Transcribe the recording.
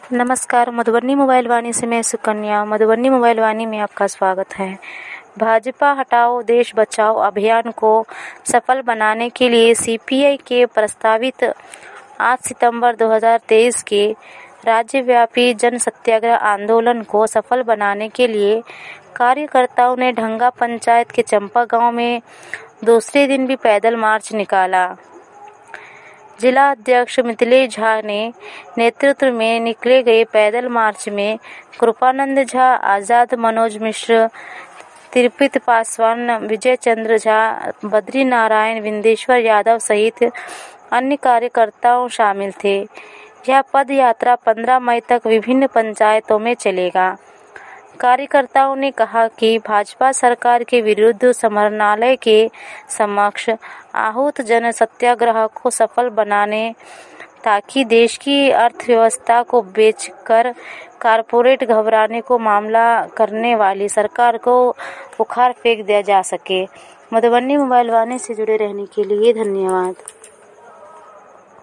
नमस्कार, मधुबनी मोबाइल वाणी से मैं सुकन्या। मधुबनी मोबाइल वाणी में आपका स्वागत है। भाजपा हटाओ देश बचाओ अभियान को सफल बनाने के लिए सीपीआई के प्रस्तावित 8 सितंबर 2023 के राज्यव्यापी जन सत्याग्रह आंदोलन को सफल बनाने के लिए कार्यकर्ताओं ने ढंगा पंचायत के चंपा गांव में दूसरे दिन भी पैदल मार्च निकाला। जिला अध्यक्ष मिथिलेश झा ने नेतृत्व में निकले गए पैदल मार्च में कृपानंद झा, आजाद मनोज मिश्र, तिरपित पासवान, विजय चंद्र झा, बद्री नारायण, विंदेश्वर यादव सहित अन्य कार्यकर्ताओं शामिल थे। यह पद यात्रा 15 मई तक विभिन्न पंचायतों में चलेगा। कार्यकर्ताओं ने कहा कि भाजपा सरकार के विरुद्ध समाहरणालय के समक्ष आहूत जन सत्याग्रह को सफल बनाने ताकि देश की अर्थव्यवस्था को बेचकर कारपोरेट घबराने को मामला करने वाली सरकार को उखाड़ फेंक दिया जा सके। मधुबनी मोबाइल वाणी से जुड़े रहने के लिए धन्यवाद।